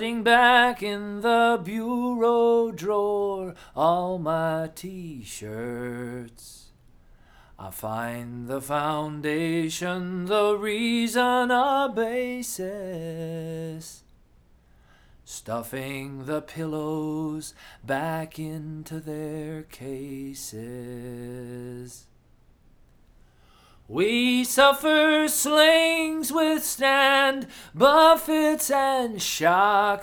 Putting back in the bureau drawer all my t-shirts. I find the foundation, the reason, a basis. Stuffing the pillows back into their cases. We suffer slings, withstand buffets and shocks.